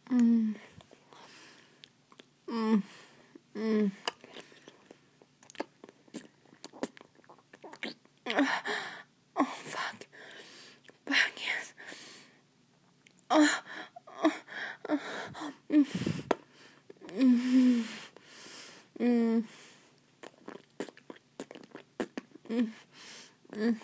Mm. Mm. Mm. Oh, fuck. Back, yes. Mm. Mm. Mm. Mm. Mm.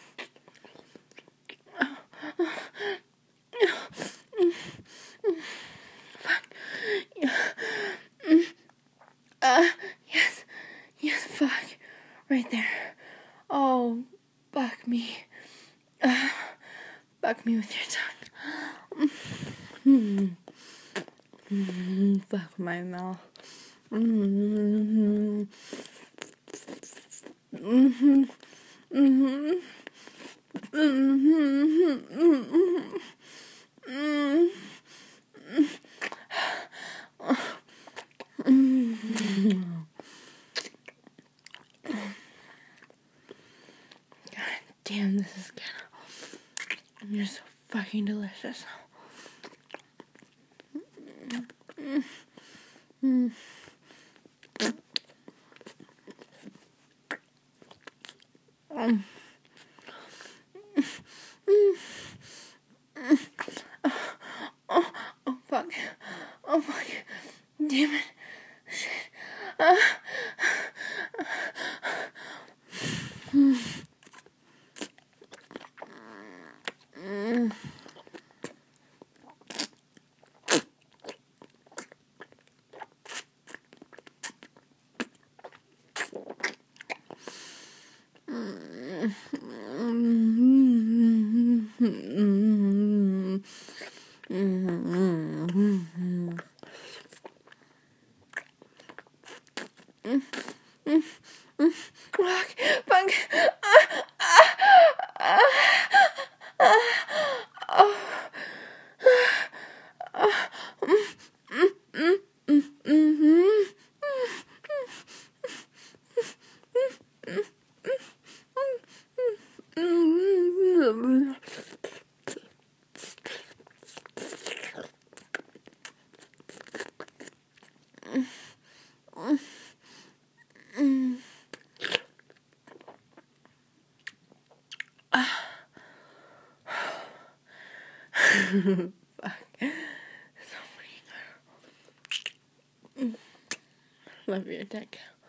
Fuck. Yeah. Yes. Yes, fuck. Right there. Oh, fuck me. Fuck me with your tongue. Fuck my mouth. Mm-hmm. Mm-hmm. Mm-hmm. Mm-hmm. God damn, this is good. You're so fucking delicious. Oh, fuck. Oh, fuck. Damn it. Shit. Fuck. Fuck. Fuck. So freaking good. Love your dick.